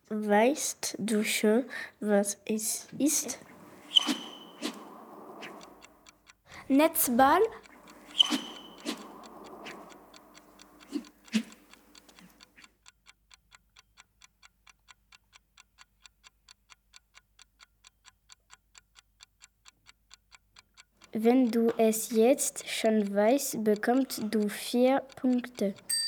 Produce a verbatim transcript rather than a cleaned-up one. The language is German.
Weißt du schon, was es ist? Netzball, Wenn du es jetzt schon weißt, bekommst du vier Punkte.